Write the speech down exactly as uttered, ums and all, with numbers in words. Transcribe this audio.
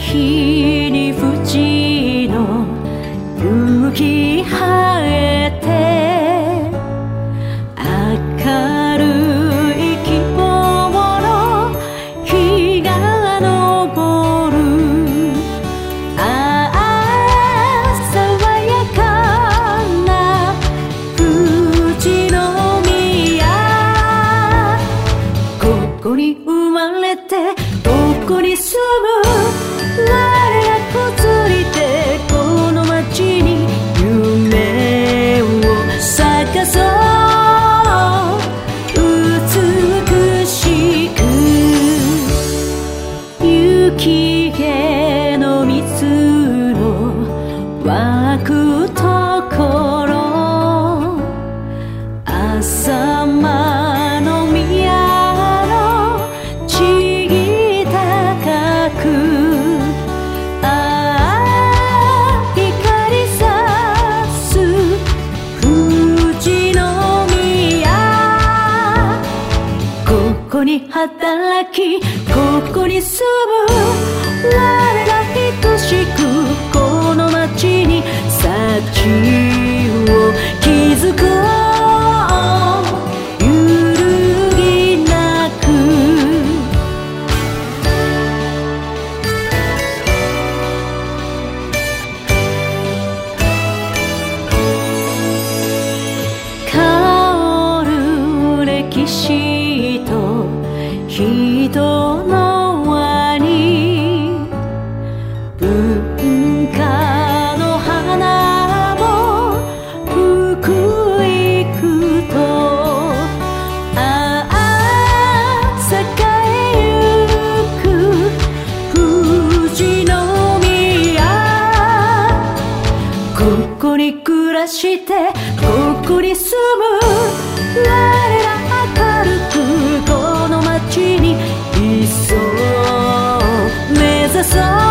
日に淵の勇気生えて明るい希望の日が昇る。ああ爽やかな富士宮、ここに生まれてここに住む我らこつりてこの街に夢を咲かそう。美しく雪への水の湧くところ、朝間の宮の地儀高く、ああ光さす富士宮、ここに働きここに住む我ら等しくこの街に幸を築こう。揺るぎなく香る歴史と人の輪に、文化の花も吹くいくと、ああ栄えゆく富士宮、ここに暮らしてここに住む我ら明るくこの街にいっそ目指そう。